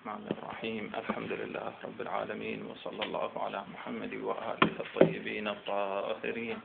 الرحمن الرحيم. الحمد لله رب العالمين، وصلى الله على محمد وآله الطيبين الطاهرين.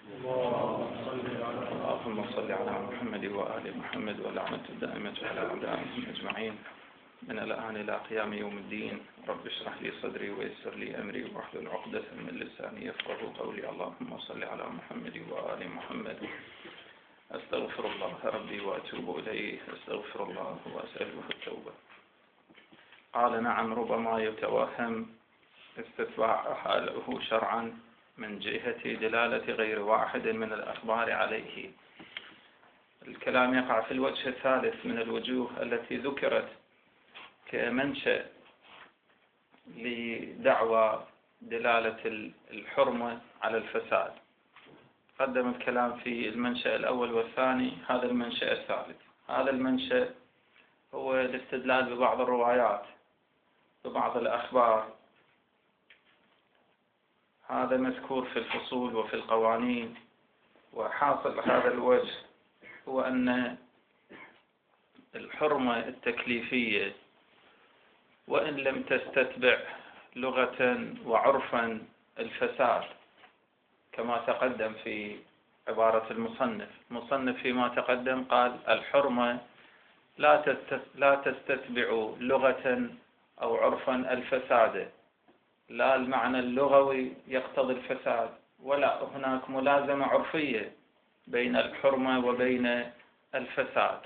اللهم صل على محمد وآل محمد، واللعنة الدائمة على أعدائهم أجمعين من الآن إلى قيام يوم الدين. رب اشرح لي صدري ويسر لي أمري واحلل عقدة من لساني يفقهوا قولي. اللهم صل على محمد وآل محمد. أستغفر الله ربي وأتوب إليه، أستغفر الله وأسأله التوبة. قال: نعم، ربما يتوهم استتباع حاله شرعا من جهة دلالة غير واحد من الأخبار عليه. الكلام يقع في الوجه الثالث من الوجوه التي ذكرت كمنشأ لدعوى دلالة الحرمة على الفساد. قدم الكلام في المنشأ الأول والثاني، هذا المنشأ الثالث. هذا المنشأ هو الاستدلال ببعض الروايات، ببعض الأخبار. هذا مذكور في الفصول وفي القوانين. وحاصل هذا الوجه هو أن الحرمة التكليفية وإن لم تستتبع لغة وعرفا الفساد، كما تقدم في عبارة المصنف فيما تقدم قال: الحرمة لا تستتبع لغة أو عرفا الفساد، لا المعنى اللغوي يقتضي الفساد، ولا هناك ملازمة عرفية بين الحرمة وبين الفساد.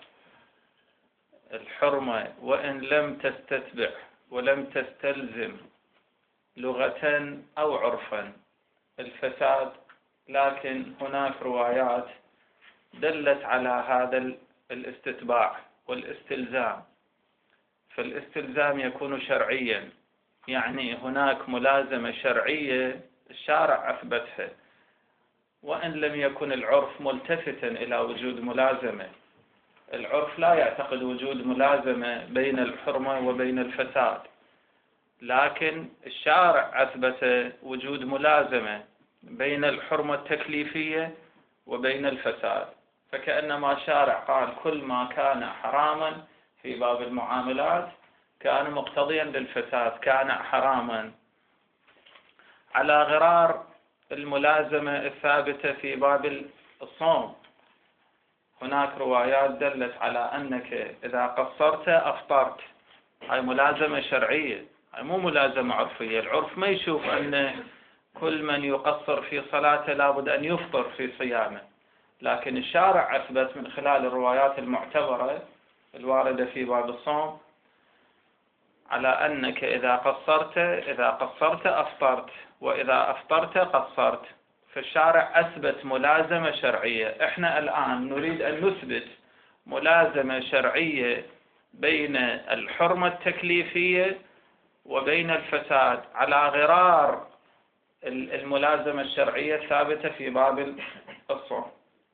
الحرمة وإن لم تستتبع ولم تستلزم لغة أو عرفا الفساد، لكن هناك روايات دلت على هذا الاستتباع والاستلزام. فالاستلزام يكون شرعيا، يعني هناك ملازمة شرعية الشارع أثبتها، وإن لم يكن العرف ملتفتا إلى وجود ملازمة. العرف لا يعتقد وجود ملازمة بين الحرمة وبين الفساد، لكن الشارع أثبت وجود ملازمة بين الحرمة التكليفية وبين الفساد. فكأنما شارع قال: كل ما كان حراما في باب المعاملات كان مقتضيا للفساد، كان حراما، على غرار الملازمة الثابتة في باب الصوم. هناك روايات دلت على أنك إذا قصرت أفطرت. هاي ملازمة شرعية، هاي مو ملازمة عرفية. العرف ما يشوف أن كل من يقصر في صلاته لابد أن يفطر في صيامه، لكن الشارع أثبت من خلال الروايات المعتبرة الواردة في باب الصوم على أنك إذا قصرت أفطرت، وإذا أفطرت قصرت. فالشارع أثبت ملازمة شرعية. إحنا الآن نريد أن نثبت ملازمة شرعية بين الحرمة التكليفية وبين الفساد على غرار الملازمة الشرعية الثابتة في باب الصوم.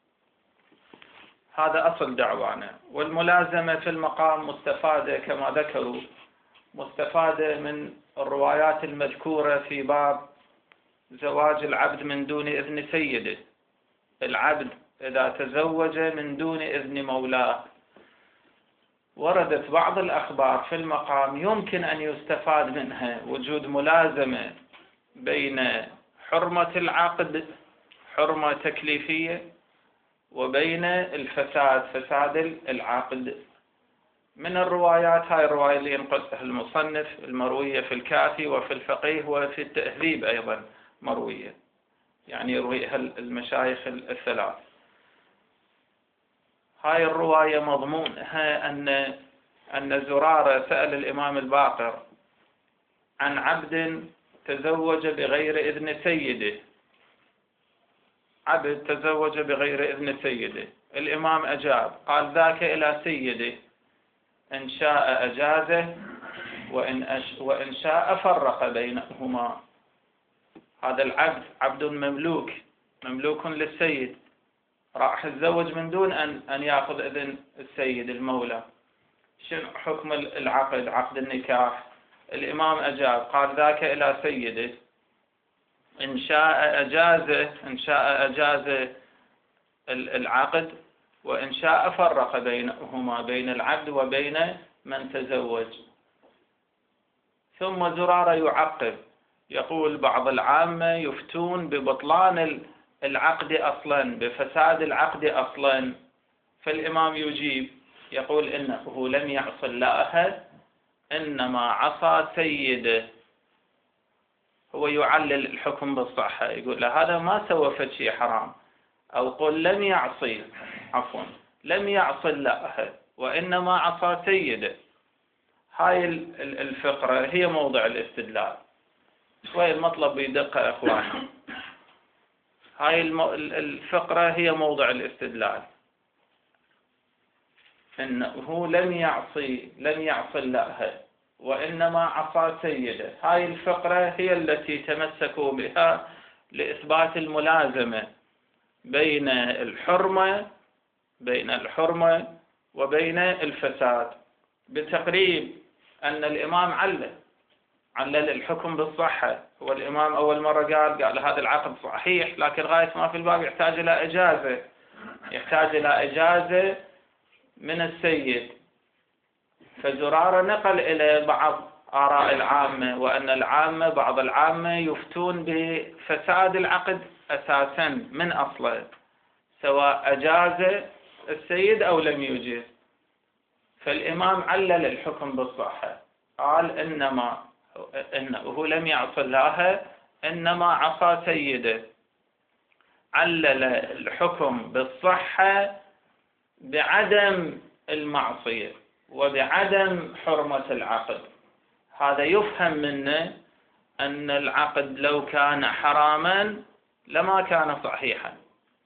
هذا أصل دعوانا. والملازمة في المقام مستفادة كما ذكروا، مستفادة من الروايات المذكورة في باب زواج العبد من دون إذن سيده. العبد إذا تزوج من دون إذن مولاه، وردت بعض الأخبار في المقام يمكن أن يستفاد منها وجود ملازمة بين حرمة العقد، حرمة تكليفية، وبين الفساد، فساد العقد. من الروايات، هاي الرواية اللي ينقلها المصنف المروية في الكافي وفي الفقيه وفي التهذيب أيضا مروية، يعني يرويها المشايخ الثلاث. هاي الرواية مضمونها أن زرارة سأل الإمام الباقر عن عبد تزوج بغير إذن سيده. عبد تزوج بغير إذن سيده. الإمام أجاب قال: ذاك إلى سيده، إن شاء أجازه وإن شاء فرق بينهما. هذا العبد عبد مملوك للسيد، راح يتزوج من دون أن يأخذ إذن السيد المولى. شنو حكم العقد، عقد النكاح؟ الإمام أجاب قال: ذاك إلى سيده، إن شاء أجازه العقد، وإن شاء فرق بينهما، بين العبد وبين من تزوج. ثم زرارة يعقب يقول بعض العامة يفتون ببطلان العقد أصلا، بفساد العقد أصلا. فالإمام يجيب يقول إنه لم يعص الله إنما عصى سيده. هو يعلل الحكم بالصحة، يقول له هذا ما سوى فد شيء حرام، أو قل لم يعصي، عفوا لم يعص الله وإنما عصى سيده. هاي الفقرة هي موضع الاستدلال. شوي المطلب يدقق يا إخواني. هاي الفقرة هي موضع الاستدلال، إنه لم يعصي الله وإنما عصى سيده. هاي الفقرة هي التي تمسكوا بها لإثبات الملازمة بين الحرمة وبين الفساد، بتقريب أن الإمام علل الحكم بالصحة. هو الإمام أول مرة قال هذا العقد صحيح، لكن غاية ما في الباب يحتاج إلى إجازة من السيد. فزرارة نقل إلى بعض آراء العامة، وأن بعض العامة يفتون بفساد العقد أساسا من أصله، سواء أجاز السيد أو لم يجز. فالإمام علل الحكم بالصحة، قال إنه لم يعص الله إنما عصى سيده. علل الحكم بالصحة بعدم المعصية وبعدم حرمة العقد. هذا يفهم منه أن العقد لو كان حراما لما كان صحيحا.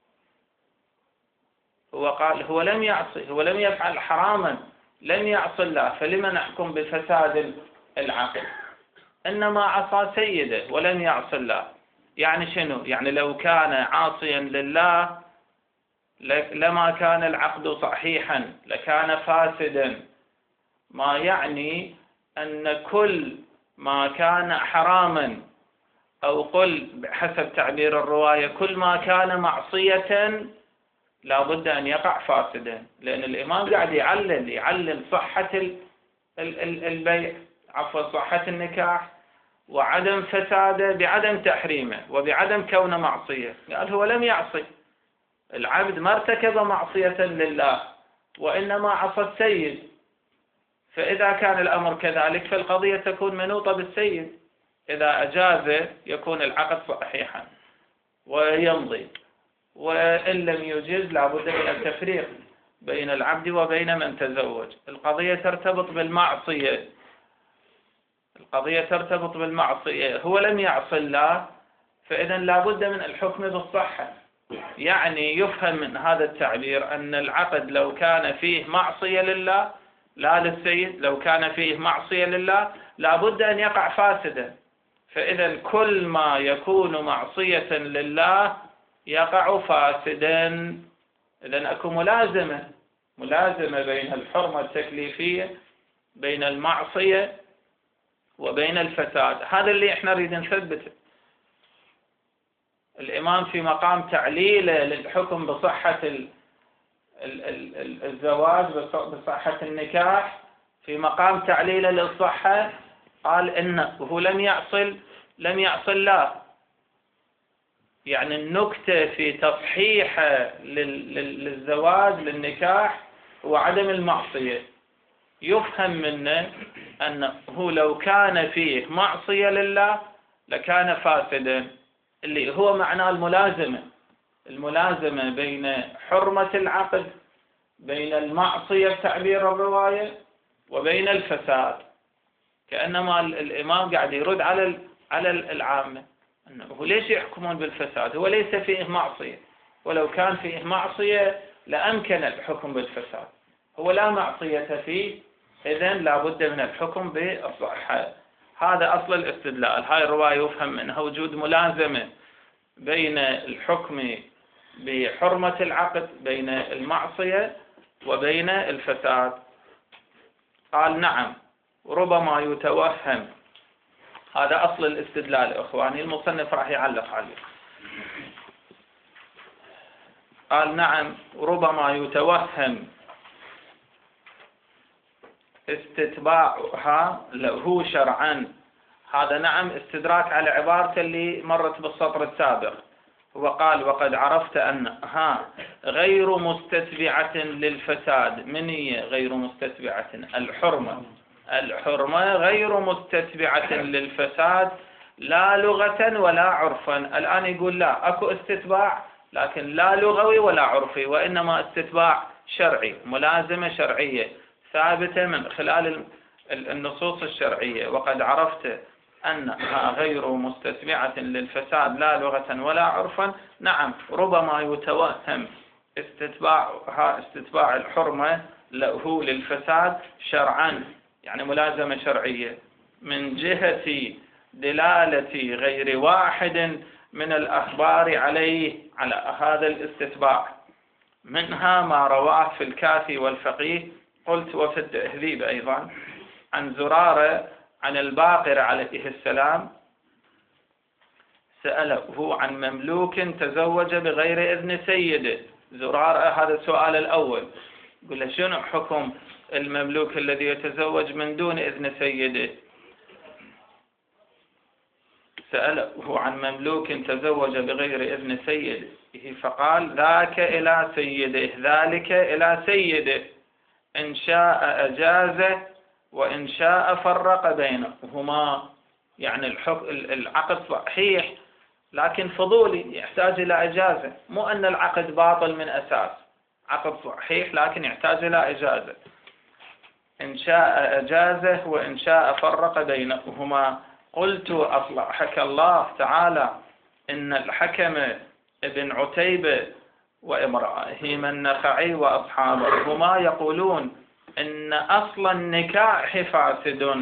هو قال هو لم يعصي، هو لم يفعل حراما، لم يعصي الله، فلما نحكم بفساد العقد؟ إنما عصى سيده ولم يعصي الله. يعني شنو؟ يعني لو كان عاصيا لله لما كان العقد صحيحا، لكان فاسدا. ما يعني أن كل ما كان حراما، أو قل بحسب تعبير الرواية كل ما كان معصية لا بد أن يقع فاسدا، لأن الإمام قاعد يعلل صحة البيع، عفوا صحة النكاح، وعدم فساده بعدم تحريمه وبعدم كونه معصية. قال هو لم يعصي، العبد ما ارتكب معصية لله وإنما عصى السيد. فإذا كان الأمر كذلك فالقضية تكون منوطة بالسيد، إذا أجاز يكون العقد صحيحا ويمضي، وإن لم يجز لا بد من التفريق بين العبد وبين من تزوج. القضية ترتبط بالمعصية. هو لم يعص الله، فإذا لا بد من الحكم بالصحة. يعني يفهم من هذا التعبير أن العقد لو كان فيه معصية لله لا للسيد، لو كان فيه معصية لله لا بد أن يقع فاسدا. فإذا كل ما يكون معصية لله يقع فاسدا. إذا أكو ملازمة بين الحرمة التكليفية، بين المعصية وبين الفساد. هذا اللي احنا نريد نثبته. الإمام في مقام تعليله للحكم بصحة الزواج، بصحة النكاح، في مقام تعليله للصحة قال إنه لم يعص الله. يعني النكتة في تصحيحه للزواج للنكاح هو عدم المعصية. يفهم منه أنه لو كان فيه معصية لله لكان فاسدا، اللي هو معنى الملازمة بين حرمة العقد، بين المعصية بتعبير الرواية، وبين الفساد. كأنما الإمام قاعد يرد على العامة أنه ليش يحكمون بالفساد؟ هو ليس فيه معصية، ولو كان فيه معصية لأمكن الحكم بالفساد. هو لا معصية فيه، إذن لا بد من الحكم بالصحة. هذا أصل الاستدلال. هاي الرواية يفهم منها وجود ملازمة بين الحكم بحرمة العقد، بين المعصية وبين الفساد. قال نعم ربما يتوهم. هذا أصل الاستدلال إخواني، المصنف راح يعلق عليه. قال نعم ربما يتوهم استتباعها له شرعا هذا نعم استدراك على عبارته اللي مرت بالسطر السابق. هو قال وقد عرفت أن غير مستتبعة للفساد. من هي غير مستتبعة؟ الحرمة غير مستتبعة للفساد لا لغة ولا عرفا. الآن يقول لا أكو استتباع، لكن لا لغوي ولا عرفي، وإنما استتباع شرعي، ملازمة شرعية ثابتة من خلال النصوص الشرعية. وقد عرفت أنها غير مستتبعة للفساد لا لغة ولا عرفا. نعم ربما يتوهم استتباع الحرمة له للفساد شرعا، يعني ملازمة شرعية، من جهة دلالة غير واحد من الأخبار عليه على هذا الاستتباع، منها ما رواه في الكافي والفقيه. قلت وفي التهذيب أيضا عن زرارة عن الباقر عليه السلام سأله عن مملوك تزوج بغير إذن سيده. زرارة هذا السؤال الأول، يقول له شنو حكم المملوك الذي يتزوج من دون إذن سيده؟ سأله عن مملوك تزوج بغير إذن سيده فقال ذاك إلى سيده، ذلك إلى سيده، إن شاء أجازه وإن شاء فرق بينهما. يعني العقد صحيح لكن فضولي يحتاج إلى إجازة، مو أن العقد باطل من أساس، عقد صحيح لكن يحتاج إلى إجازة. إن شاء أجازه وإن شاء فرق بينهما. قلت أصلحك الله تعالى إن الحكم ابن عتيبة وإبراهيم النخعي وأصحابهما يقولون إن أصل النكاح فاسد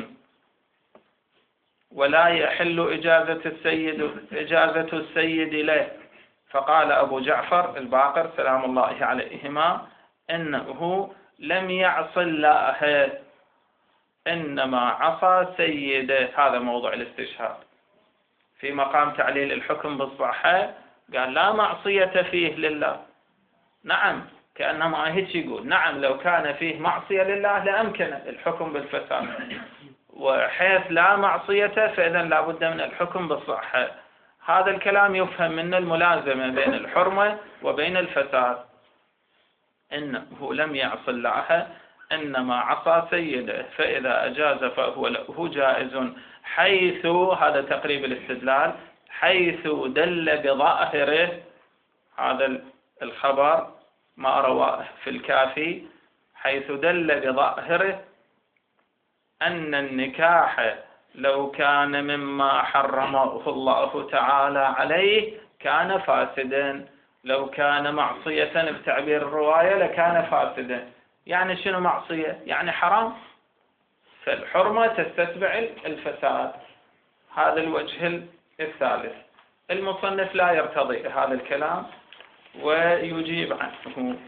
ولا يحل إجازة السيد له. فقال أبو جعفر الباقر سلام الله عليهما إنه لم يعص الله إنما عصى سيده. هذا موضوع الاستشهاد في مقام تعليل الحكم بالصحة. قال لا معصية فيه لله. نعم كأنما هيك يقول نعم لو كان فيه معصية لله لأمكن الحكم بالفساد، وحيث لا معصية فإذا لا بد من الحكم بالصحة. هذا الكلام يفهم من الملازمة بين الحرمة وبين الفساد. إنه لم يعص الله إنما عصى سيده فإذا أجاز فهو له جائز، حيث هذا تقريب الاستدلال، حيث دل بظاهره هذا الخبر ما رواه في الكافي، حيث دل بظاهره أن النكاح لو كان مما حرمه الله تعالى عليه كان فاسدا، لو كان معصية بتعبير الرواية لكان فاسدا. يعني شنو معصية؟ يعني حرام، فالحرمة تستتبع الفساد. هذا الوجه الثالث. المصنف لا يرتضي هذا الكلام ويجيب عنه.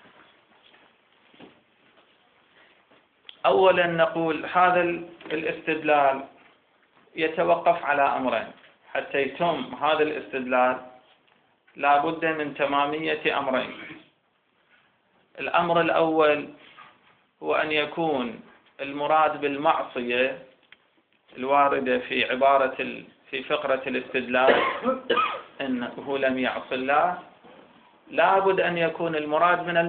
أولا نقول هذا الاستدلال يتوقف على أمرين. حتى يتم هذا الاستدلال لا بد من تمامية أمرين. الأمر الأول هو أن يكون المراد بالمعصية الواردة في في فقرة الاستدلال إنه لم يعص الله، لا بد أن يكون المراد من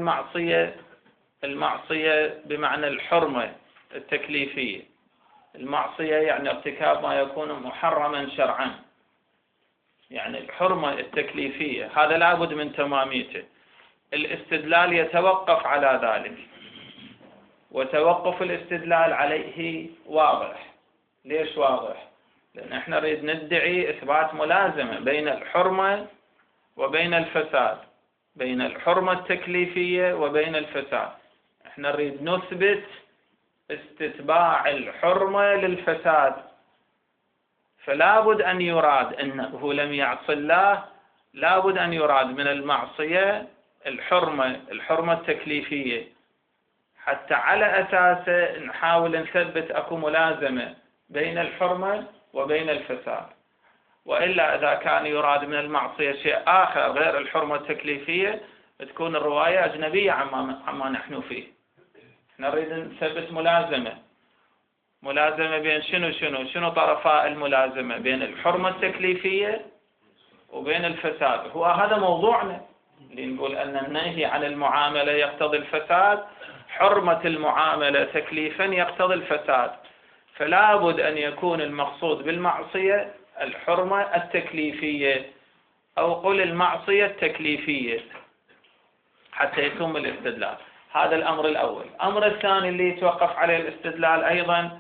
المعصية بمعنى الحرمة التكليفية. المعصية يعني ارتكاب ما يكون محرما شرعا، يعني الحرمة التكليفية، هذا لا بد من تماميته. الاستدلال يتوقف على ذلك، وتوقف الاستدلال عليه واضح. ليش واضح؟ لأن احنا نريد ندعي إثبات ملازمة بين الحرمة وبين الفساد، بين الحرمة التكليفية وبين الفساد. احنا نريد نثبت استتباع الحرمة للفساد، فلا بد أن يراد أنه لم يعص الله، لا بد أن يراد من المعصية الحرمة التكليفية، حتى على أساسه نحاول نثبت أكو ملازمة بين الحرمة وبين الفساد. وإلا إذا كان يراد من المعصية شيء آخر غير الحرمة التكليفية تكون الرواية أجنبية عما نحن فيه. نريد نثبت ملازمة. ملازمة بين شنو طرفاء الملازمة؟ بين الحرمة التكليفية وبين الفساد. هو هذا موضوعنا اللي نقول أن النهي عن المعاملة يقتضي الفساد، حرمة المعاملة تكليفا يقتضي الفساد، فلا بد أن يكون المقصود بالمعصية الحرمة التكليفية، أو قل المعصية التكليفية حتى يتم الاستدلال. هذا الأمر الأول. الأمر الثاني اللي يتوقف عليه الاستدلال أيضا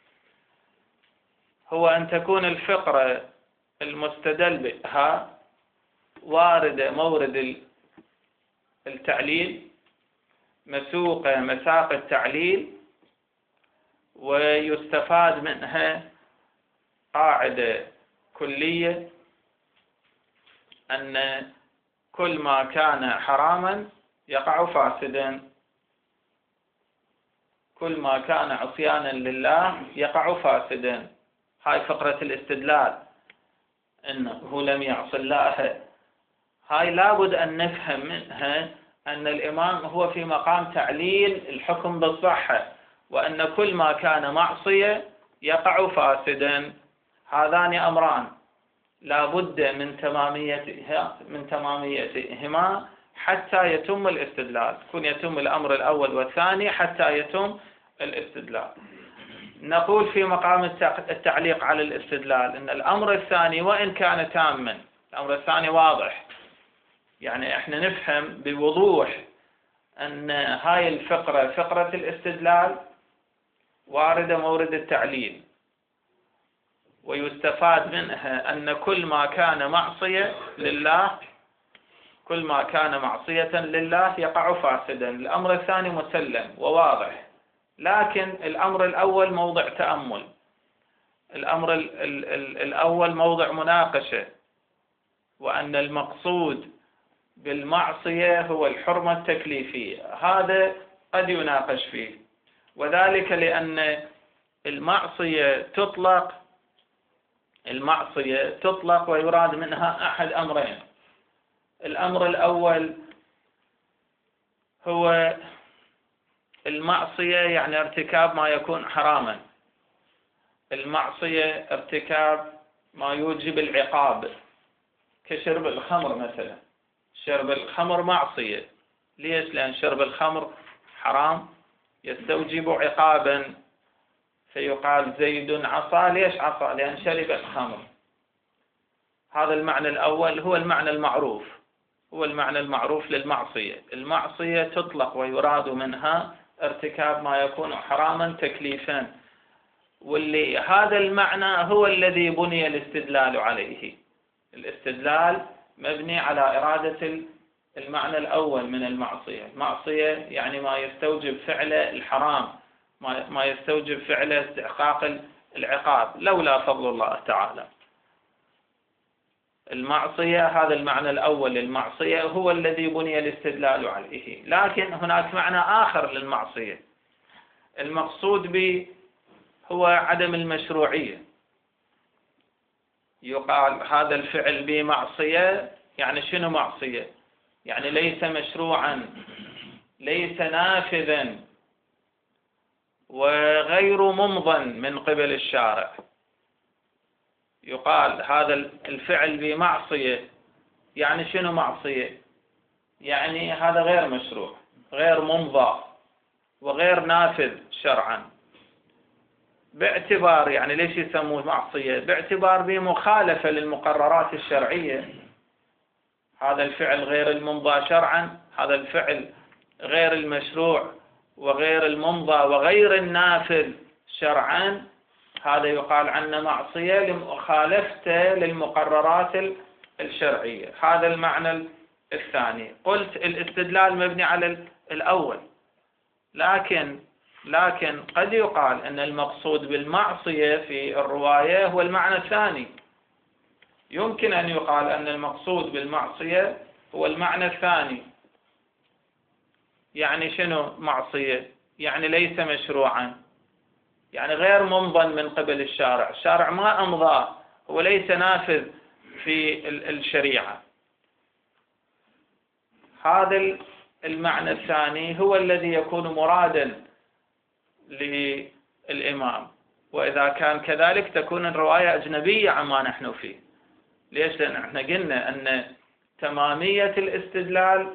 هو أن تكون الفقرة المستدل بها واردة مورد التعليل، مسوقة مساق التعليل، ويستفاد منها قاعدة كلية أن كل ما كان حراما يقع فاسدا، كل ما كان عصيانا لله يقع فاسدا. هاي فقرة الاستدلال، أنه لم يعص الله. هاي لابد أن نفهم منها أن الإمام هو في مقام تعليل الحكم بالصحة، وأن كل ما كان معصية يقع فاسدا. هذان أمران لابد من تماميتهما حتى يتم الاستدلال، يتم الأمر الأول والثاني حتى يتم الاستدلال. نقول في مقام التعليق على الاستدلال أن الأمر الثاني وإن كان تاما، الأمر الثاني واضح، يعني احنا نفهم بوضوح أن هاي الفقرة فقرة الاستدلال واردة مورد التعليل، ويستفاد منها أن كل ما كان معصية لله، كل ما كان معصية لله يقع فاسدا. الأمر الثاني مسلم وواضح، لكن الأمر الأول موضع تأمل، الأمر الأول موضع مناقشة، وأن المقصود بالمعصية هو الحرمة التكليفية. هذا قد يناقش فيه، وذلك لأن المعصية تطلق ويراد منها أحد أمرين. الأمر الأول هو المعصية يعني ارتكاب ما يكون حراما، المعصية ارتكاب ما يوجب العقاب، كشرب الخمر مثلا. شرب الخمر معصية، ليش؟ لأن شرب الخمر حرام يستوجب عقابا، فيقال زيد عصى. ليش عصى؟ لأن شرب الخمر. هذا المعنى الأول هو المعنى المعروف، هو المعنى المعروف للمعصية. المعصية تطلق ويراد منها ارتكاب ما يكون حراما تكليفا، واللي هذا المعنى هو الذي بني الاستدلال عليه. الاستدلال مبني على إرادة المعنى الأول من المعصية. المعصية يعني ما يستوجب فعل الحرام، ما يستوجب فعل استحقاق العقاب لولا فضل الله تعالى. المعصية هذا المعنى الأول للمعصية هو الذي بني الاستدلال عليه. لكن هناك معنى آخر للمعصية، المقصود به هو عدم المشروعية. يقال هذا الفعل بمعصية، يعني شنو معصية؟ يعني ليس مشروعا، ليس نافذا، وغير ممضى من قبل الشارع. يقال هذا الفعل بمعصية، يعني شنو معصية؟ يعني هذا غير مشروع، غير ممضى، وغير نافذ شرعا. باعتبار يعني ليش يسموه معصية؟ باعتبار بمخالفة للمقررات الشرعية. هذا الفعل غير الممضى شرعا، هذا الفعل غير المشروع وغير الممضى وغير النافذ شرعا، هذا يقال عنه معصية لمخالفته للمقررات الشرعية. هذا المعنى الثاني. قلت الاستدلال مبني على الأول، لكن قد يقال أن المقصود بالمعصية في الرواية هو المعنى الثاني. يمكن أن يقال أن المقصود بالمعصية هو المعنى الثاني. يعني شنو معصية؟ يعني ليس مشروعا، يعني غير ممضى من قبل الشارع، الشارع ما أمضى، هو ليس نافذ في الشريعة. هذا المعنى الثاني هو الذي يكون مرادا للإمام. وإذا كان كذلك تكون الرواية أجنبية عما نحن فيه. ليش؟ لأن احنا قلنا أن تمامية الاستدلال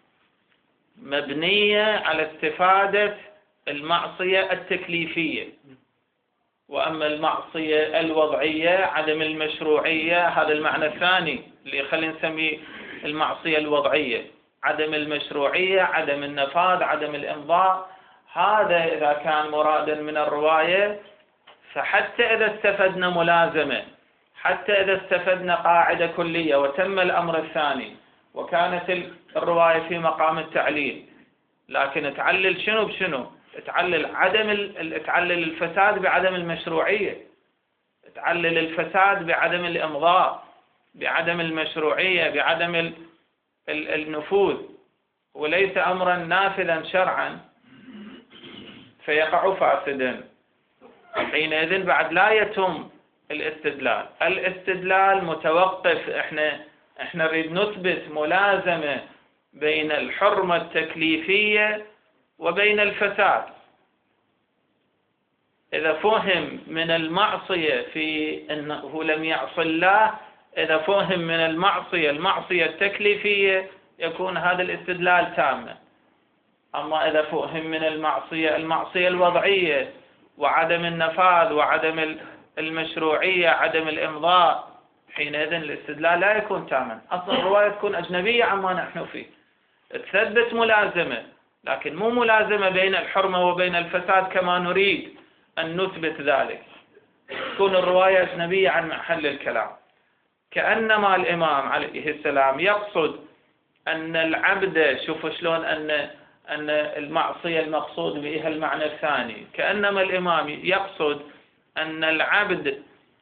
مبنية على استفادة المعصية التكليفية، وأما المعصية الوضعية عدم المشروعية، هذا المعنى الثاني اللي خلينا نسميه المعصية الوضعية، عدم المشروعية، عدم النفاذ، عدم الإمضاء. هذا إذا كان مرادا من الرواية، فحتى إذا استفدنا ملازمة، حتى إذا استفدنا قاعدة كلية وتم الأمر الثاني وكانت الرواية في مقام التعليل، لكن تعلل شنو بشنو؟ تعلل الفساد بعدم المشروعية، تعلل الفساد بعدم الإمضاء، بعدم المشروعية، بعدم النفوذ، وليس أمرا نافذا شرعا فيقع فاسدا. حينئذ بعد لا يتم الاستدلال متوقف. احنا نريد نثبت ملازمة بين الحرمة التكليفية وبين الفساد. إذا فهم من المعصية في أنه لم يعص الله، إذا فهم من المعصية التكليفية، يكون هذا الاستدلال تاما. أما إذا فهم من المعصية الوضعية وعدم النفاذ وعدم المشروعية، عدم الإمضاء، حينئذ الاستدلال لا يكون تاما. أصلا الرواية تكون أجنبية عما نحن فيه، تثبت ملازمة، لكن مو ملازمة بين الحرمة وبين الفساد كما نريد أن نثبت ذلك. تكون الرواية أجنبية عن محل الكلام. كأنما الإمام عليه السلام يقصد أن العبد، شوفوا شلون أن المعصية المقصود بها المعنى الثاني، كأنما الإمام يقصد أن العبد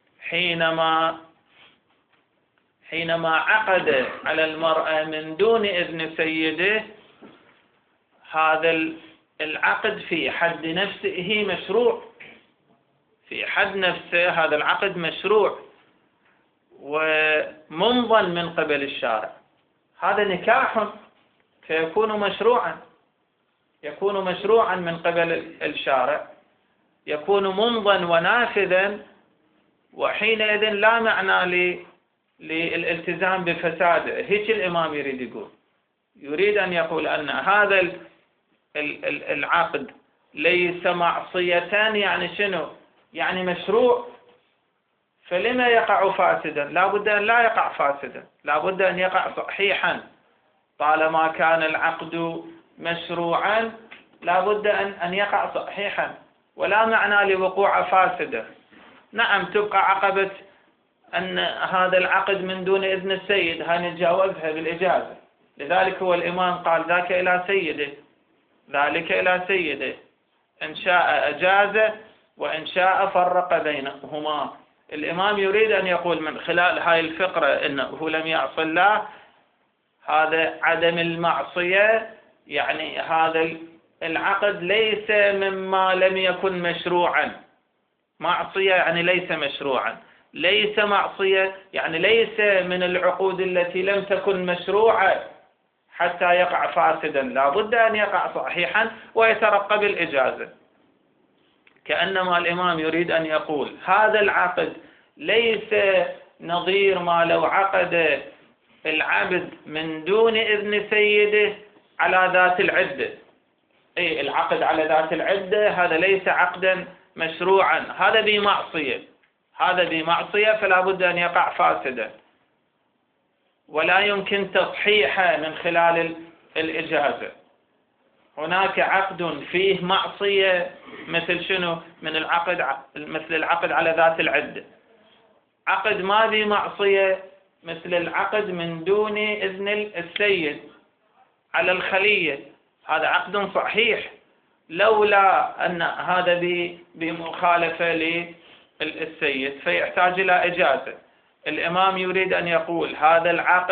حينما عقد على المرأة من دون إذن سيده، هذا العقد في حد نفسه مشروع، في حد نفسه هذا العقد مشروع ومنظن من قبل الشارع. هذا نكاح فيكون مشروعا، يكون مشروعا من قبل الشارع، يكون منظن ونافذا، وحينئذ لا معنى للالتزام بفساده. هيك الإمام يريد أن يقول أن هذا العقد ليس معصية، يعني شنو؟ يعني مشروع، فلما يقع فاسدا؟ لا بد أن لا يقع فاسدا، لا بد أن يقع صحيحا. طالما كان العقد مشروعا لا بد أن يقع صحيحا، ولا معنى لوقوع فاسدا. نعم، تبقى عقبة أن هذا العقد من دون إذن السيد، هاي نتجاوزها بالإجازة. لذلك هو الإمام قال ذاك إلى سيده، ذلك إلى سيده، إن شاء أجازه وإن شاء فرق بينهما. الإمام يريد أن يقول من خلال هاي الفقرة إنه لم يعص الله، هذا عدم المعصية، يعني هذا العقد ليس مما لم يكن مشروعا. معصية يعني ليس مشروعا، ليس معصية يعني ليس من العقود التي لم تكن مشروعة حتى يقع فاسدا، لا بد أن يقع صحيحا ويترقب الإجازة. كأنما الإمام يريد أن يقول هذا العقد ليس نظير ما لو عقد العبد من دون إذن سيده على ذات العدة. أي العقد على ذات العدة هذا ليس عقدا مشروعا، هذا بمعصية، فلا بد أن يقع فاسدا، ولا يمكن تصحيحه من خلال الإجازة. هناك عقد فيه معصية مثل شنو؟ مثل العقد على ذات العدة. عقد ما به معصية مثل العقد من دون إذن السيد على الخلية، هذا عقد صحيح، لولا أن هذا بمخالفة للسيد فيحتاج إلى إجازة. الإمام يريد أن يقول هذا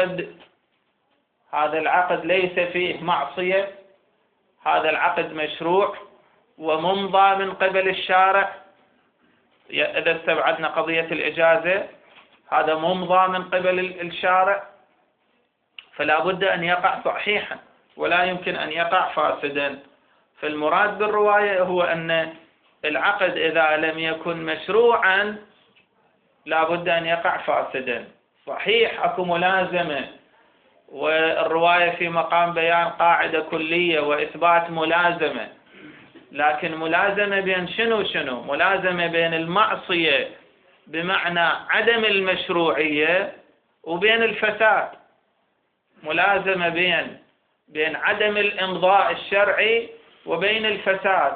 العقد ليس فيه معصية، هذا العقد مشروع وممضى من قبل الشارع. إذا استبعدنا قضية الإجازة، هذا ممضى من قبل الشارع، فلا بد أن يقع صحيحا ولا يمكن أن يقع فاسدا. فالمراد بالرواية هو أن العقد إذا لم يكن مشروعا لا بد أن يقع فاسدا. صحيح أكو ملازمة، والرواية في مقام بيان قاعدة كلية وإثبات ملازمة، لكن ملازمة بين شنو؟ ملازمة بين المعصية بمعنى عدم المشروعية وبين الفساد، ملازمة بين عدم الإمضاء الشرعي وبين الفساد،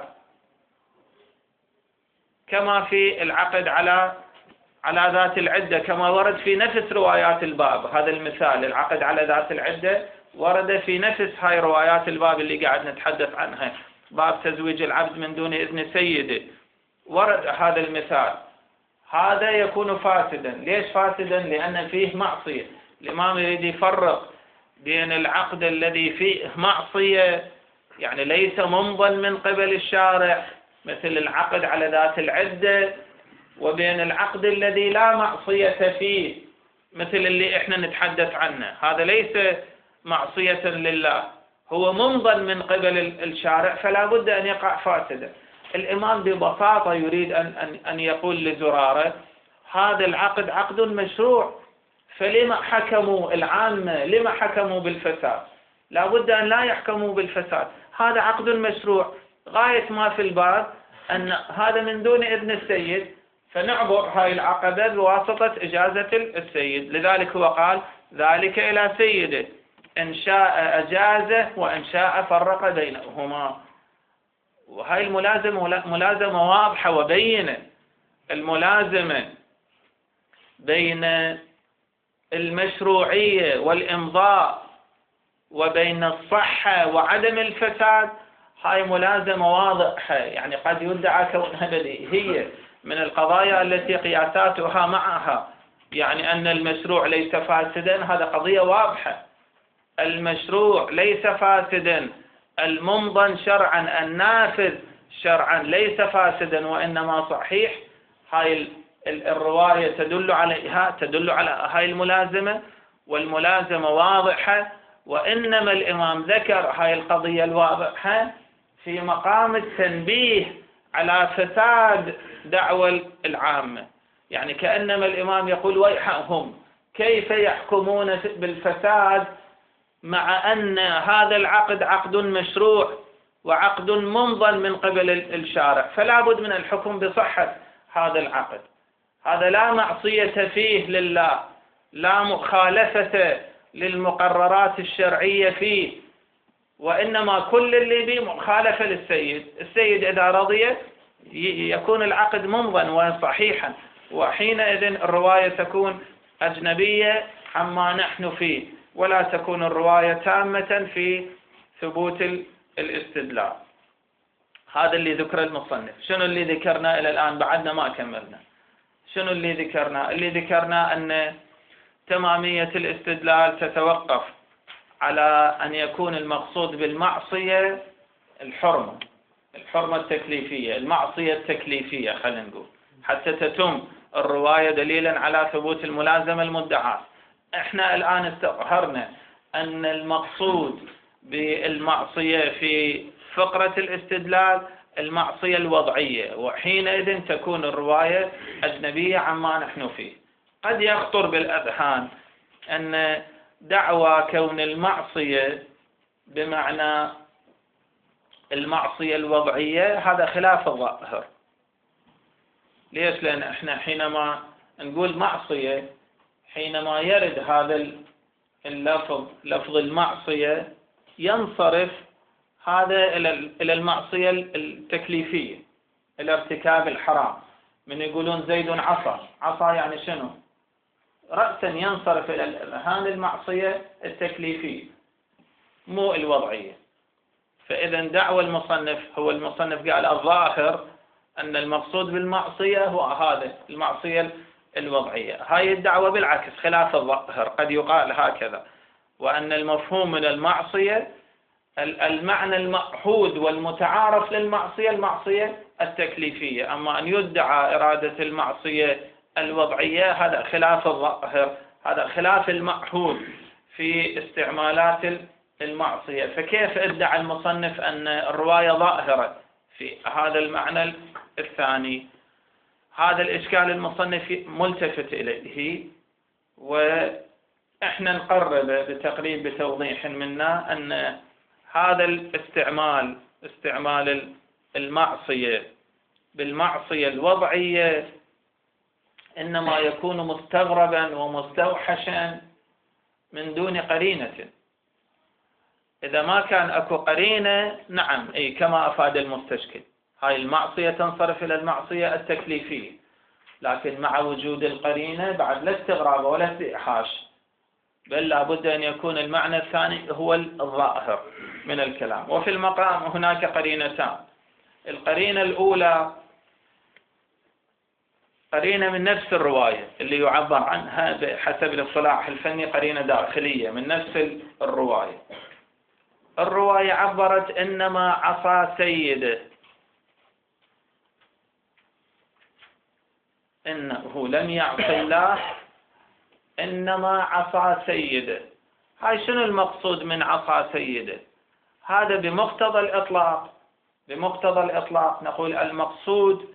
كما في العقد على ذات العدة كما ورد في نفس روايات الباب. هذا المثال، العقد على ذات العدة، ورد في نفس هاي روايات الباب اللي قاعد نتحدث عنها، باب تزويج العبد من دون إذن سيده، ورد هذا المثال. هذا يكون فاسدا. ليش فاسدا؟ لأن فيه معصية. الإمام يريد يفرق بين العقد الذي فيه معصية، يعني ليس ممضى من قبل الشارع مثل العقد على ذات العدة، وبين العقد الذي لا معصية فيه مثل اللي احنا نتحدث عنه. هذا ليس معصية لله، هو ممضى من قبل الشارع، فلا بد أن يقع فاسدا. الإمام ببساطة يريد أن يقول لزرارة هذا العقد عقد مشروع، فلما حكموا العامة، لما حكموا بالفساد؟ لا بد أن لا يحكموا بالفساد. هذا عقد مشروع، غاية ما في الباب أن هذا من دون إذن السيد، فنعبر هاي العقبة بواسطة إجازة السيد. لذلك هو قال ذلك إلى سيده، إن شاء أجازه وإن شاء فرق بينهما. وهاي الملازمة ملازمة واضحة وبينة، الملازمة بين المشروعية والإمضاء وبين الصحة وعدم الفساد، هاي ملازمة واضحة. يعني قد يدعى كونها بديهية من القضايا التي قياساتها معها، يعني أن المشروع ليس فاسدا، هذا قضية واضحة. المشروع ليس فاسدا، الممضى شرعا النافذ شرعا ليس فاسدا وإنما صحيح. هاي الرواية تدل على هاي الملازمة، والملازمة واضحة، وإنما الإمام ذكر هاي القضية الواضحة في مقام التنبيه على فساد دعوى العامة. يعني كأنما الإمام يقول ويحهم كيف يحكمون بالفساد مع أن هذا العقد عقد مشروع وعقد ممضى من قبل الشارع، فلا بد من الحكم بصحة هذا العقد. هذا لا معصية فيه لله، لا مخالفة للمقررات الشرعية فيه، وإنما كل اللي به مخالفة للسيد. السيد إذا رضي يكون العقد ممضى وصحيحا، وحينئذ الرواية تكون أجنبية عما نحن فيه، ولا تكون الرواية تامة في ثبوت الاستدلال. هذا اللي ذكر المصنف. شنو اللي ذكرنا إلى الآن؟ بعدنا ما كملنا. شنو اللي ذكرنا؟ اللي ذكرنا أن تمامية الاستدلال تتوقف على أن يكون المقصود بالمعصية الحرمة التكليفية، المعصية التكليفية خلينا نقول، حتى تتم الرواية دليلا على ثبوت الملازمة المدعاة. احنا الآن استظهرنا أن المقصود بالمعصية في فقرة الاستدلال المعصية الوضعية، وحينئذ تكون الرواية أجنبية عما نحن فيه. قد يخطر بالأذهان أن دعوى كون المعصية بمعنى المعصية الوضعية هذا خلاف الظاهر. ليش؟ لأن احنا حينما نقول معصية، حينما يرد هذا اللفظ لفظ المعصية ينصرف هذا إلى المعصية التكليفية، إلى ارتكاب الحرام. من يقولون زيد عصى يعني شنو؟ رأسا ينصرف إلى الأذهان المعصية التكليفية مو الوضعية. فإذا دعوى المصنف، هو المصنف قال الظاهر أن المقصود بالمعصية هو هذا المعصية الوضعية. هاي الدعوة بالعكس خلاف الظاهر، قد يقال هكذا، وأن المفهوم من المعصية المعنى المأخوذ والمتعارف للمعصية المعصية التكليفية. أما أن يدعى إرادة المعصية الوضعية هذا خلاف الظاهر، هذا خلاف المأخوذ في استعمالات المعصية. فكيف ادعى المصنف أن الرواية ظاهرة في هذا المعنى الثاني. هذا الإشكال المصنف ملتفت إليه، وإحنا نقرب بتقريب بتوضيح منا أن هذا استعمال المعصية بالمعصية الوضعية إنما يكون مستغربا ومستوحشا من دون قرينة. إذا ما كان أكو قرينة نعم كما أفاد المستشكل، هاي المعصية تنصرف إلى المعصية التكليفية، لكن مع وجود القرينة بعد لا استغراب ولا استئحاش، بل لابد أن يكون المعنى الثاني هو الظاهر من الكلام. وفي المقام هناك قرينتان. القرينة الأولى قرينة من نفس الرواية اللي يعبر عنها بحسب الاصطلاح الفني قرينة داخلية من نفس الرواية. الرواية عبرت إنما عصى سيده، إنه لم يعص الله إنما عصى سيده. هاي شنو المقصود من عصى سيده؟ هذا بمقتضى الإطلاق. بمقتضى الإطلاق نقول المقصود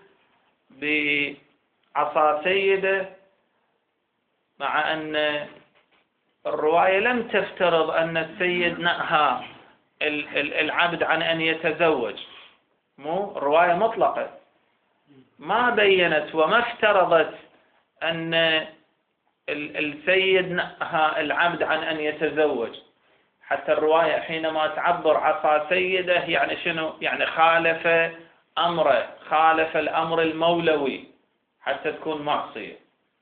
بعصى سيده، مع أن الرواية لم تفترض أن السيد نهى العبد عن أن يتزوج، مو الرواية مطلقة، ما بينت وما افترضت أن السيد نهى العبد عن أن يتزوج. حتى الرواية حينما تعبر عصى سيده يعني شنو؟ يعني خالف أمره، خالف الأمر المولوي حتى تكون معصية.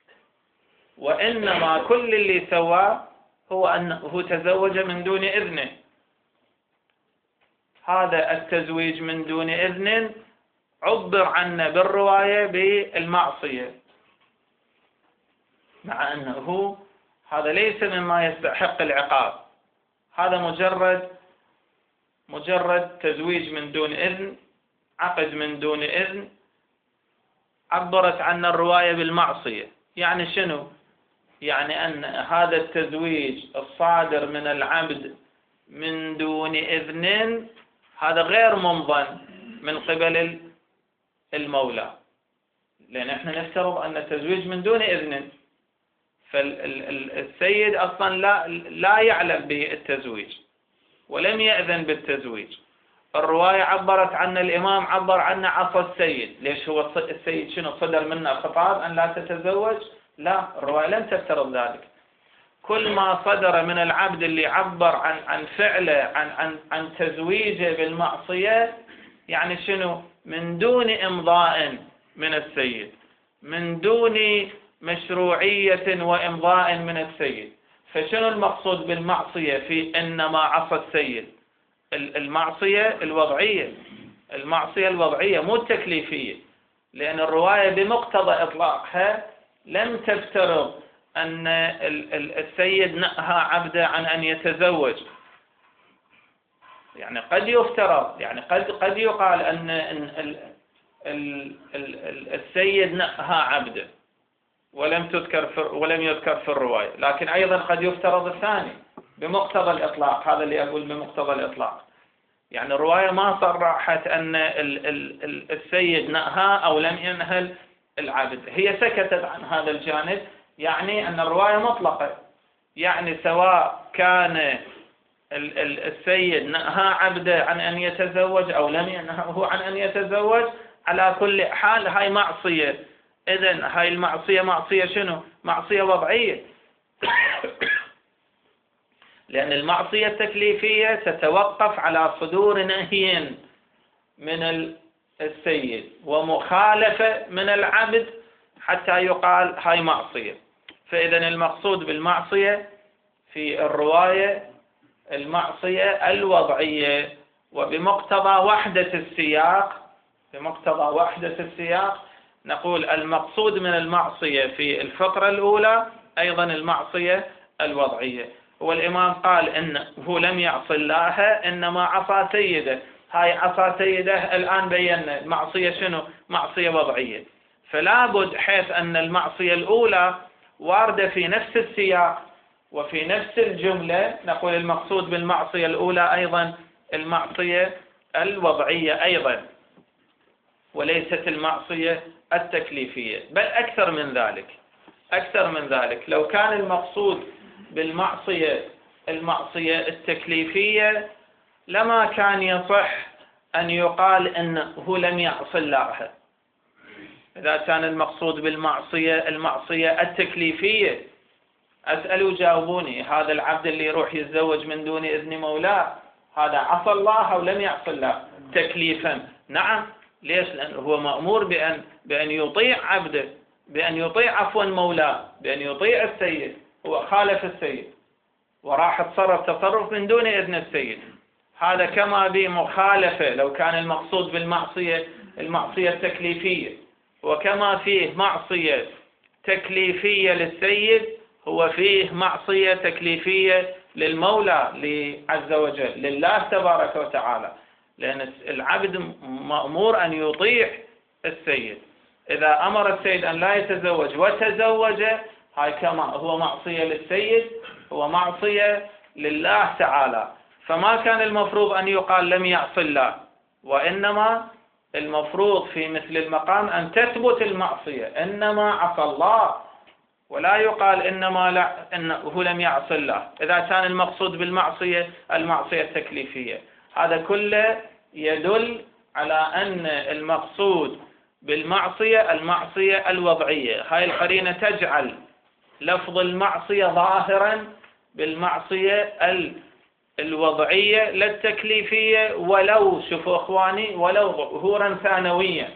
وإنما كل اللي سواه هو أنه تزوج من دون إذنه. هذا التزويج من دون إذن عبر عنه بالرواية بالمعصية، مع أنه هذا ليس مما يستحق العقاب. هذا مجرد تزويج من دون إذن، عقد من دون إذن، عبرت عنه الرواية بالمعصية. يعني شنو؟ يعني أن هذا التزويج الصادر من العبد من دون إذن هذا غير ممضن من قبل المولى، لأن احنا نفترض أن التزويج من دون إذن، فالسيد أصلا لا يعلم بالتزويج ولم يأذن بالتزويج. الرواية عبرت عن الإمام عبر عنه عصى السيد. ليش؟ هو السيد شنو صدر منه خطاب أن لا تتزوج؟ لا، الرواية لم تفترض ذلك. كل ما صدر من العبد اللي عبر عن فعله عن تزويجه بالمعصية يعني شنو؟ من دون إمضاء من السيد، من دون مشروعية وإمضاء من السيد. فشنو المقصود بالمعصية في إنما عصى السيد؟ المعصية الوضعية، المعصية الوضعية مو التكليفية، لأن الرواية بمقتضى إطلاقها لم تفترض أن السيد نهى عبده عن أن يتزوج. يعني قد يفترض، يعني قد يقال أن السيد نهى عبده ولم يذكر في الرواية، لكن أيضا قد يفترض الثاني بمقتضى الإطلاق. هذا اللي أقول بمقتضى الإطلاق، يعني الرواية ما صرحت أن السيد نهى أو لم ينهى العبد، هي سكتت عن هذا الجانب. يعني أن الرواية مطلقة، يعني سواء كان السيد نهى عبده عن أن يتزوج أو لم ينهه عن أن يتزوج، على كل حال هاي معصية. إذن هاي المعصية معصية شنو؟ معصية وضعية. لأن المعصية التكليفية تتوقف على صدور نهي من السيد ومخالفة من العبد حتى يقال هاي معصية. فإذا المقصود بالمعصية في الرواية المعصية الوضعية. وبمقتضى وحدة السياق نقول المقصود من المعصية في الفقرة الأولى أيضا المعصية الوضعية. والإمام قال إنه لم يعص الله إنما عصى سيده. هاي عصى سيده الآن بينا المعصية شنو؟ معصية وضعية. فلا بد حيث أن المعصية الأولى واردة في نفس السياق وفي نفس الجملة، نقول المقصود بالمعصية الأولى أيضا المعصية الوضعية أيضا. وليست المعصية التكليفية، بل أكثر من ذلك. لو كان المقصود بالمعصية المعصية التكليفية لما كان يصح أن يقال أنه لم يعص الله. إذا كان المقصود بالمعصية المعصية التكليفية، أسأل وجاوبوني، هذا العبد اللي يروح يتزوج من دون إذن مولاه هذا عصى الله أو لم يعص الله تكليفا؟ نعم. ليش؟ لأنه هو مأمور بأن يطيع عبده، بأن يطيع مولاه، بأن يطيع السيد. هو خالف السيد وراح تصرف من دون إذن السيد، هذا كما بمخالفة لو كان المقصود بالمعصية المعصية التكليفية. وكما فيه معصية تكليفية للسيد هو فيه معصية تكليفية للمولى عز وجل، لله تبارك وتعالى، لأن العبد مأمور أن يطيع السيد. إذا أمر السيد أن لا يتزوج وتزوج، هاي كما هو معصية للسيد، هو معصية لله تعالى. فما كان المفروض أن يقال لم يعص الله، وإنما المفروض في مثل المقام أن تثبت المعصية، إنما عصى الله، ولا يقال إنه لم يعص الله إذا كان المقصود بالمعصية المعصية التكليفية. هذا كله يدل على أن المقصود بالمعصية المعصية الوضعية. هاي القرينة تجعل لفظ المعصية ظاهرا بالمعصية الوضعية لا التكليفية، ولو شوفوا إخواني ولو ظهورا ثانويا.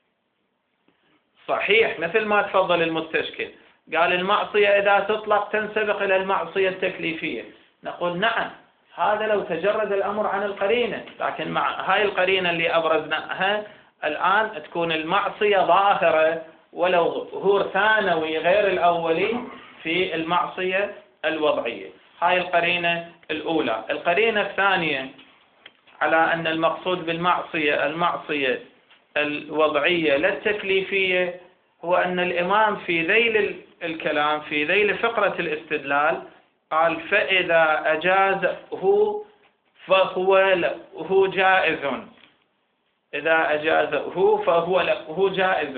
صحيح مثل ما تفضل المستشكل قال المعصية إذا تطلق تنسبق إلى المعصية التكليفية، نقول نعم هذا لو تجرد الأمر عن القرينة، لكن مع هاي القرينة اللي أبرزناها الآن تكون المعصية ظاهرة ولو ظهور ثانوي غير الأولي في المعصية الوضعية. هاي القرينة الأولى. القرينة الثانية على أن المقصود بالمعصية المعصية الوضعية لا التكليفية هو أن الإمام في ذيل الكلام في ذيل فقرة الاستدلال قال فإذا أجازه فهو جائز، إذا أجازه فهو له جائز.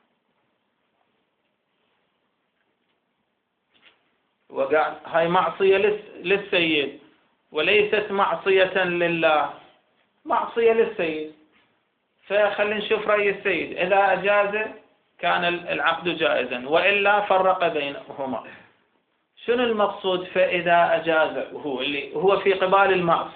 وقال هاي معصية للسيد وليست معصية لله، معصية للسيد. فخلينا نشوف رأي السيد، إذا أجاز كان العقد جائزا وإلا فرق بينهما. شنو المقصود فإذا أجازه اللي هو في قبال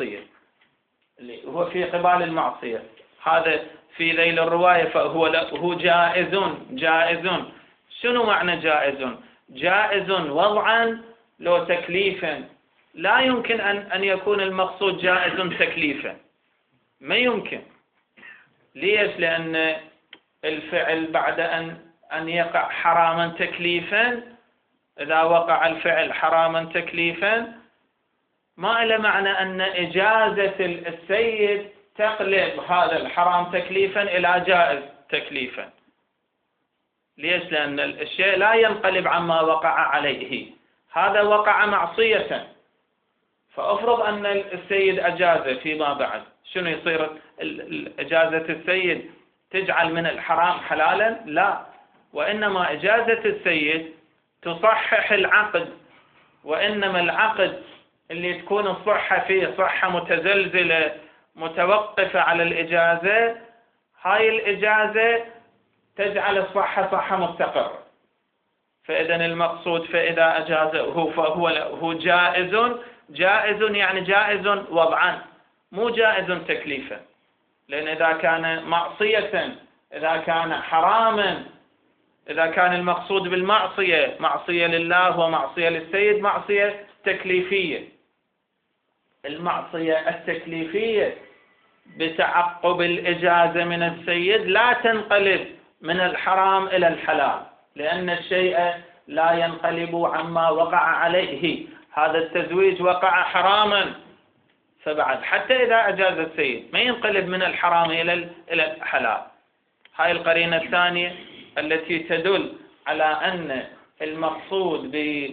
المعصية، هذا في ذيل الرواية فهو له جائز. شنو معنى جائز؟ جائز وضعا لو تكليفا. لا يمكن أن يكون المقصود جائز تكليفا، ما يمكن. ليش؟ لأن الفعل بعد أن يقع حراما تكليفا، إذا وقع الفعل حراما تكليفا ما له معنى أن إجازة السيد تقلب هذا الحرام تكليفا إلى جائز تكليفا. ليش؟ لأن الشيء لا ينقلب عما وقع عليه، هذا وقع معصية. فأفرض أن السيد أجازه فيما بعد، شنو يصير إجازة السيد تجعل من الحرام حلالا؟ لا، وإنما إجازة السيد تصحح العقد، وإنما العقد اللي تكون الصحة فيه صحة متزلزلة متوقفة على الإجازة، هاي الإجازة تجعل الصحة صحة مستقرة. فإذا المقصود فإذا أجازه فهو له جائز يعني جائز وضعا مو جائز تكليفا. لأن إذا كان معصية، إذا كان حراما، إذا كان المقصود بالمعصية معصية لله ومعصية للسيد معصية تكليفية. المعصية التكليفية بتعقب الإجازة من السيد لا تنقلب من الحرام إلى الحلال، لأن الشيء لا ينقلب عما وقع عليه. هذا التزويج وقع حراما، فبعد حتى إذا أجاز السيد ما ينقلب من الحرام إلى الحلال. هاي القرينة الثانية التي تدل على أن المقصود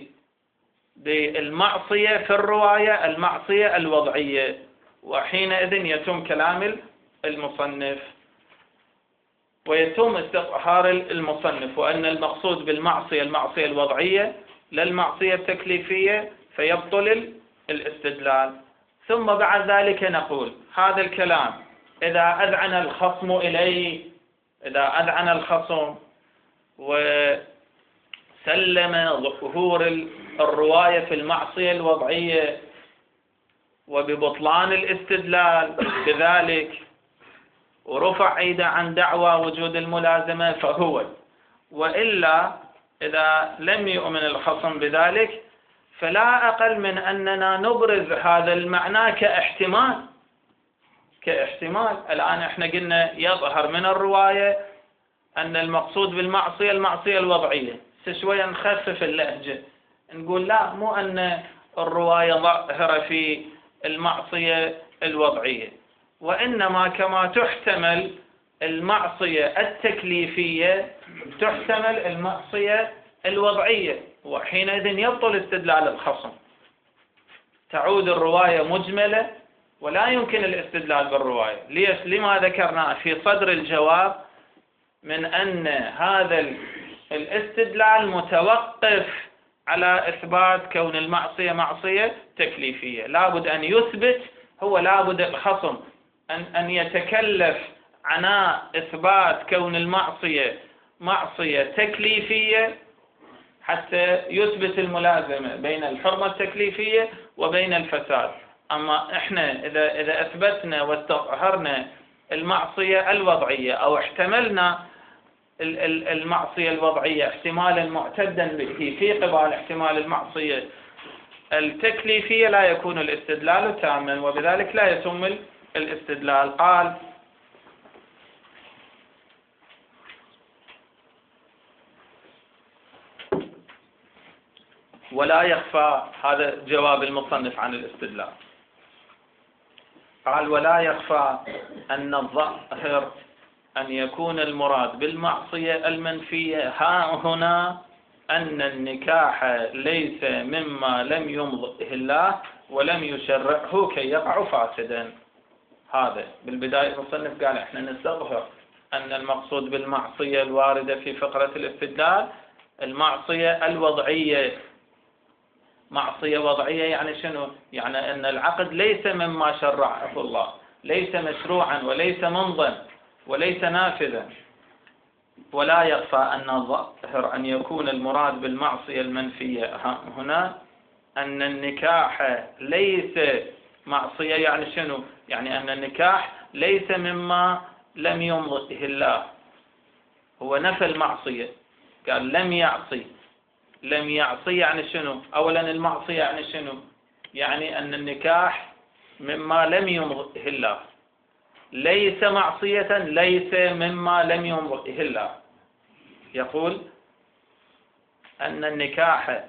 بالمعصية في الرواية المعصية الوضعية. وحينئذ يتم كلام المصنف. ويتم استظهار المصنف وأن المقصود بالمعصية المعصية الوضعية لا المعصية التكليفية، فيبطل الاستدلال. ثم بعد ذلك نقول هذا الكلام إذا أذعن الخصم إليه، إذا أذعن الخصم وسلم ظهور الرواية في المعصية الوضعية وببطلان الاستدلال بذلك ورفع ايده عن دعوى وجود الملازمة فهو، وإلا إذا لم يؤمن الخصم بذلك فلا أقل من أننا نبرز هذا المعنى كاحتمال. الآن احنا قلنا يظهر من الرواية أن المقصود بالمعصية المعصية الوضعية، شوية نخفف اللهجة نقول لا، مو أن الرواية ظاهرة في المعصية الوضعية، وإنما كما تحتمل المعصية التكليفية تحتمل المعصية الوضعية، وحينئذ يبطل استدلال الخصم. تعود الرواية مجملة ولا يمكن الاستدلال بالرواية. ليش؟ لما ذكرنا في صدر الجواب من أن هذا الاستدلال متوقف على إثبات كون المعصية معصية تكليفية. لابد أن يثبت، هو لابد الخصم أن يتكلف عناء إثبات كون المعصية معصية تكليفية حتى يثبت الملازمة بين الحرمة التكليفية وبين الفساد. أما إحنا إذا أثبتنا واستظهرنا المعصية الوضعية أو احتملنا المعصية الوضعية احتمالا معتدا به في قبال احتمال المعصية التكليفية لا يكون الاستدلال تاما، وبذلك لا يتم الاستدلال. قال ولا يخفى، هذا جواب المصنف عن الاستدلال، قال ولا يخفى أن الظاهر أن يكون المراد بالمعصية المنفية ها هنا أن النكاح ليس مما لم يمضه الله ولم يشرعه كي يقع فاسدا. هذا بالبداية المصنف قال احنا نستظهر أن المقصود بالمعصية الواردة في فقرة الاستدلال المعصية الوضعية. معصية وضعية يعني شنو؟ يعني أن العقد ليس مما شرعه الله، ليس مشروعا وليس ممضا وليس نافذا. ولا يخفى أن الظاهر أن يكون المراد بالمعصية المنفية هنا أن النكاح ليس معصية. يعني شنو؟ يعني أن النكاح ليس مما لم يمضه الله، هو نفى المعصية، قال لم يعصي. لم يعصي يعني شنو؟ أولا المعصية يعني شنو؟ يعني أن النكاح مما لم يمضه الله، ليس معصية ليس مما لم يمضه الله. يقول أن النكاح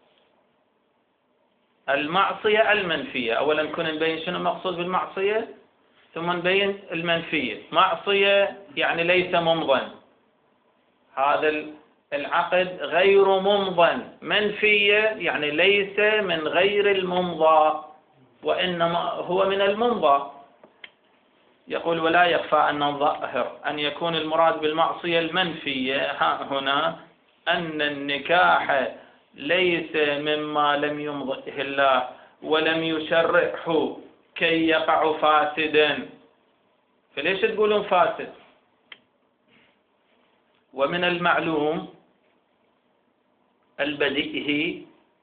المعصية المنفية، أولا نكون نبين شنو المقصود بالمعصية ثم نبين المنفية. معصية يعني ليس ممضا، هذا العقد غير ممضا. منفية يعني ليس من غير الممضى وإنما هو من الممضى. يقول ولا يخفى أن الظاهر أن يكون المراد بالمعصية المنفية هنا أن النكاح ليس مما لم يمضه الله ولم يشرعه كي يقع فاسدا. فليش تقولون فاسد؟ ومن المعلوم البديهي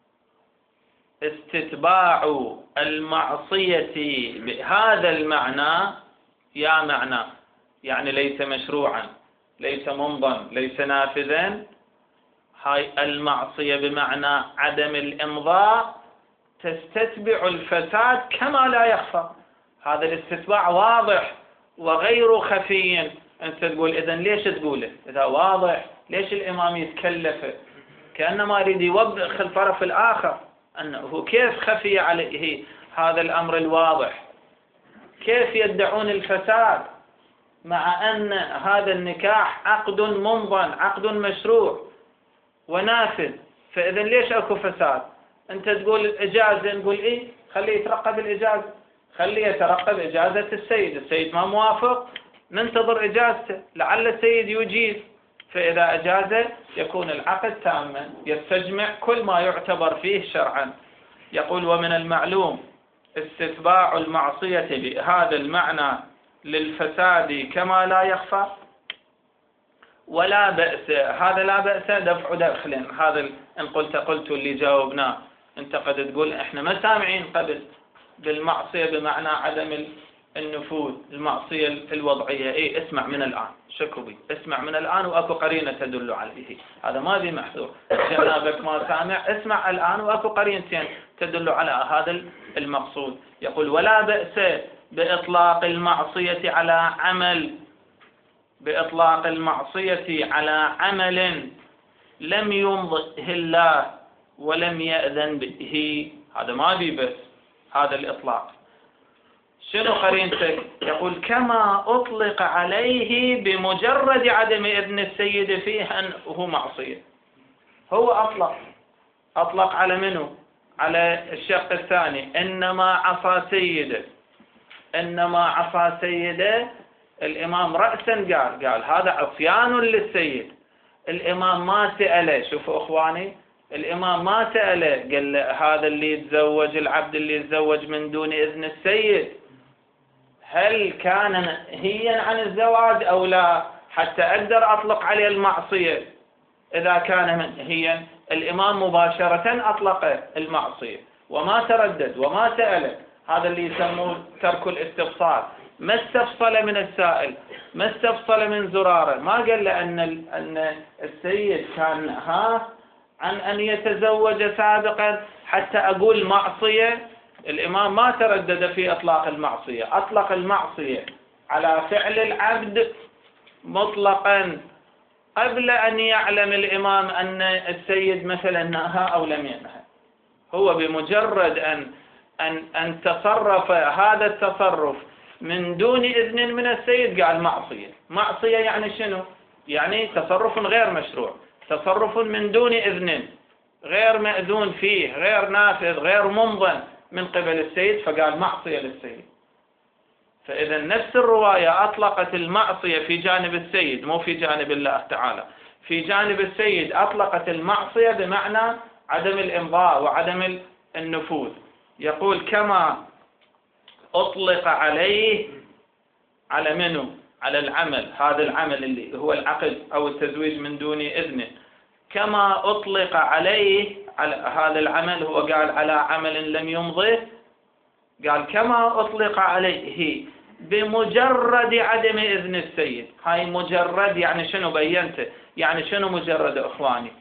استتباع المعصية بهذا المعنى، يا معنى يعني ليس مشروعا ليس ممضا ليس نافذا، هاي المعصية بمعنى عدم الإمضاء تستتبع الفساد كما لا يخفى. هذا الاستتباع واضح وغير خفي. أنت تقول إذن ليش تقوله إذا واضح؟ ليش الإمام يتكلف كأنما يريد يوبخ الطرف الآخر أنه كيف خفي عليه هذا الأمر الواضح؟ كيف يدعون الفساد مع أن هذا النكاح عقد ممضى عقد مشروع ونافذ؟ فإذن ليش أكو فساد؟ أنت تقول الإجازة، نقول إيه خليه يترقب الإجازة، خليه يترقب إجازة السيد ما موافق ننتظر إجازته، لعل السيد يجيز، فإذا أجازه يكون العقد تاما يستجمع كل ما يعتبر فيه شرعا. يقول: ومن المعلوم استتباع المعصية بهذا المعنى للفساد كما لا يخفى، ولا بأس، هذا لا بأس دفع دخل. هذا إن قلت اللي جاوبناه. أنت قد تقول إحنا ما سامعين قبل بالمعصية بمعنى عدم النفوذ، المعصية الوضعية. اسمع من الآن، شكو بي، اسمع من الآن وأكو قرينة تدل عليه. هذا ما بي محذور، جنابك ما سامع، اسمع الآن وأكو قرينتين تدل على هذا المقصود. يقول: ولا بأس بإطلاق المعصية على عمل لم يمضه الله ولم يأذن به. هذا ما بي بس هذا الإطلاق. شنو قرينتك؟ يقول: كما أطلق عليه بمجرد عدم إذن السيد فيه أنه معصية. هو أطلق على منه؟ على الشق الثاني، إنما عصى سيده. الإمام رأسا قال هذا عصيان للسيد. الإمام ما سأله، شوفوا أخواني، الإمام ما سأله قال له هذا اللي يتزوج، العبد اللي يتزوج من دون إذن السيد، هل كان منهيا عن الزواج أو لا، حتى أقدر أطلق عليه المعصية. إذا كان منهيا، الإمام مباشرة أطلق المعصية وما تردد وما سأله. هذا اللي يسموه ترك الاستفصال. ما استفصل من السائل، ما استفصل من زراره، ما قال له أن السيد كان نهاه عن أن يتزوج سابقا حتى أقول معصية. الإمام ما تردد في إطلاق المعصية، أطلق المعصية على فعل العبد مطلقا قبل أن يعلم الإمام أن السيد مثلا نهى أو لم ينهى. هو بمجرد أن تصرف هذا التصرف من دون إذن من السيد قال معصية. يعني شنو؟ يعني تصرف غير مشروع، تصرف من دون إذن، غير مأذون فيه، غير نافذ، غير ممضى من قبل السيد، فقال معصية للسيد. فإذا نفس الرواية أطلقت المعصية في جانب السيد، مو في جانب الله تعالى. في جانب السيد أطلقت المعصية بمعنى عدم الإمضاء وعدم النفوذ. يقول: كما أطلق عليه، على منه؟ على العمل، هذا العمل اللي هو العقد أو التزويج من دون إذنه. كما أطلق عليه، على هذا العمل، هو قال على عمل لم يمضه، قال كما أطلق عليه بمجرد عدم إذن السيد. هاي مجرد يعني شنو؟ بينته يعني شنو مجرد أخواني؟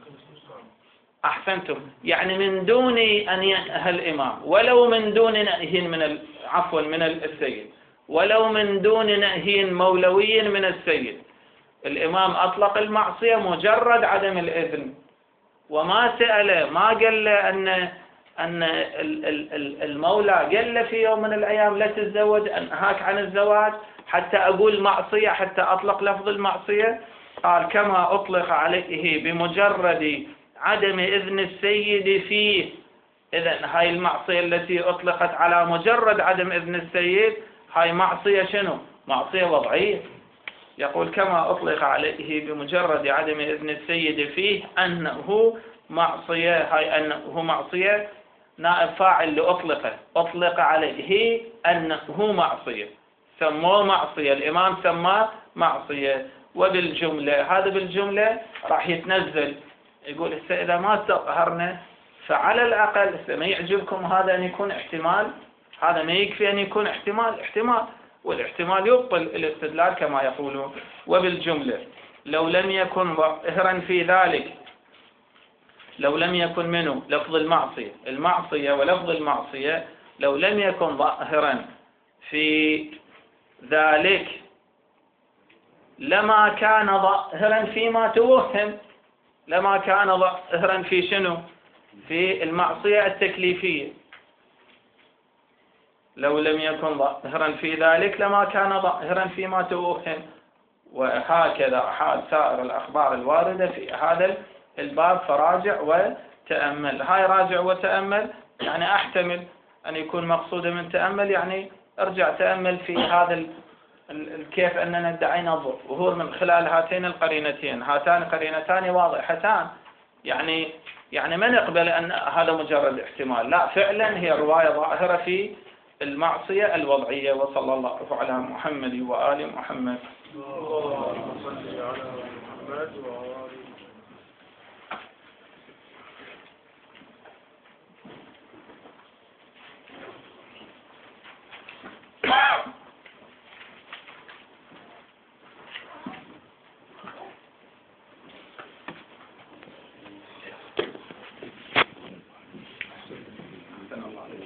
أحسنتم، يعني من دون أن ينهى الإمام، ولو من دون نهي من السيد، ولو من دون نهي مولوي من السيد. الإمام أطلق المعصية مجرد عدم الإذن، وما سأله، ما قال له أن المولى قال له في يوم من الأيام لا تتزوج، أنهاك عن الزواج حتى أقول معصية، حتى أطلق لفظ المعصية. قال كما أطلق عليه بمجرد عدم إذن السيد فيه. إذن هاي المعصية التي أطلقت على مجرد عدم إذن السيد، هاي معصية شنو؟ معصية وضعية. يقول كما أطلق عليه بمجرد عدم إذن السيد فيه أنه معصية. هاي أنه معصية نائب فاعل لأطلقه، أطلق عليه أنه معصية، سموه معصية، الإمام سماه معصية. وبالجملة، هذا بالجملة راح يتنزل، يقول إذا ما استظهرنا فعلى الأقل ما يعجبكم هذا أن يكون احتمال، هذا ما يكفي أن يكون احتمال، والاحتمال يبطل الاستدلال كما يقولون. وبالجملة لو لم يكن ظاهرا في ذلك، لو لم يكن منه لفظ المعصية ولفظ المعصية، لو لم يكن ظاهرا في ذلك لما كان ظاهرا فيما توهم، لما كان ظاهرا في شنو؟ في المعصية التكليفية. لو لم يكن ظاهرا في ذلك لما كان ظاهرا فيما توهم. وهكذا حال سائر الأخبار الواردة في هذا الباب، فراجع وتأمل. هاي راجع وتأمل يعني أحتمل أن يكون مقصود من تأمل يعني ارجع تأمل في هذا كيف أننا ادعينا الظلم، وهو من خلال هاتين القرينتين، هاتان قرينتان واضحتان، يعني ما نقبل أن هذا مجرد احتمال، لا فعلا هي رواية ظاهرة في المعصية الوضعية. وصلى الله على محمد وآل محمد. اللهم صل على محمد وآل